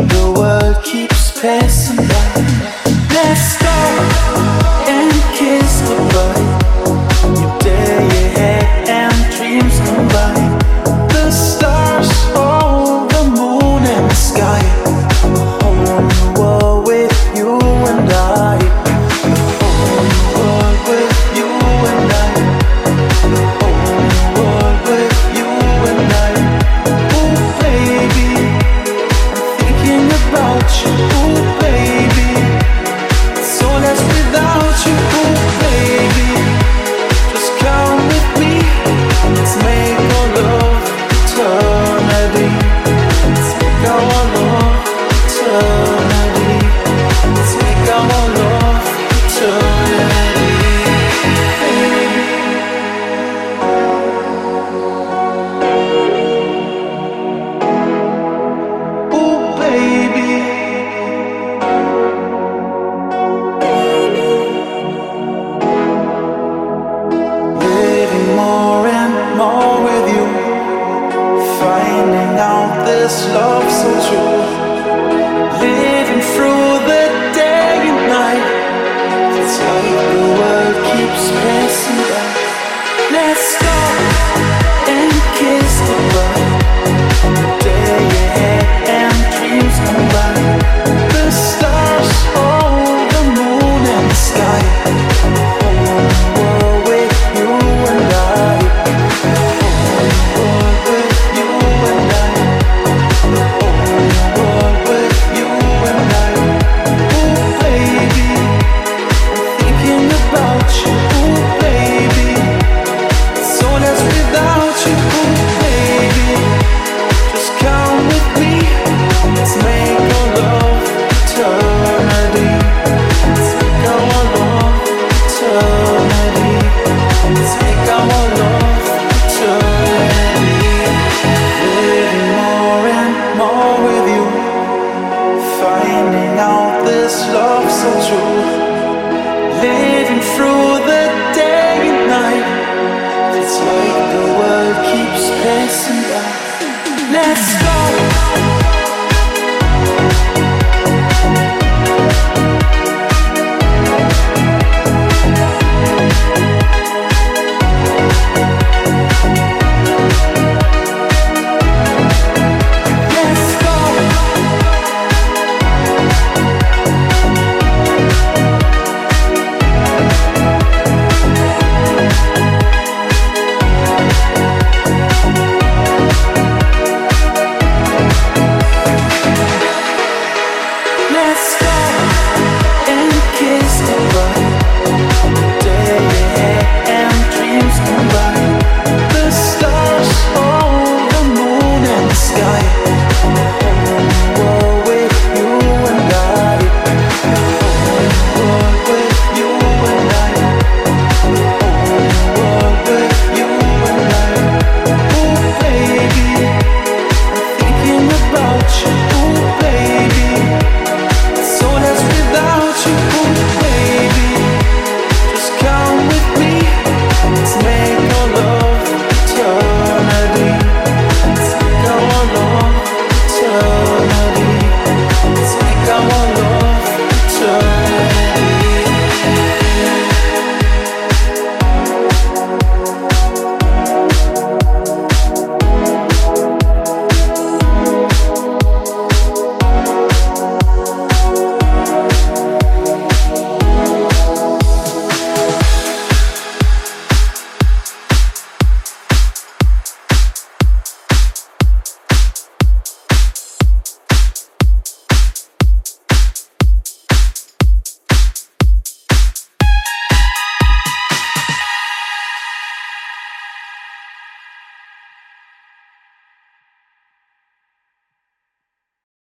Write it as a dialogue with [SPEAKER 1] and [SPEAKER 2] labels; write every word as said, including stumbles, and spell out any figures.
[SPEAKER 1] the world keeps passing by. Let's stop and kiss goodbye. You dare your head and dreams combine. The stars, oh, the moon and the sky. The whole world with you and I. The whole world with you and I. The whole world with you and I. Ooh, baby, I'm thinking about you. Ooh, baby, so let's without you. Ooh, baby, just come with me. Let's make our love eternity. Let's make our love eternity. Let's make our love eternity. Ooh, baby. Living more and more with you, finding out this love so true. Living through the day and night, it's like the world keeps passing by. Let's stop and kiss goodbye. The day ahead and dreams combine. The stars, oh, the moon and the sky. The whole world with you and I. The whole world with you and I. The whole world with you and I. Ooh, baby, I'm thinking about you. Ooh, baby, so let's without you. Ooh, baby, just come with me. Let's make our love eternity. Let's make our love eternity. Let's make our love eternity. Living more and more with you, finding out this love so true. Living through the day and night, it's like the world keeps passing by. Let's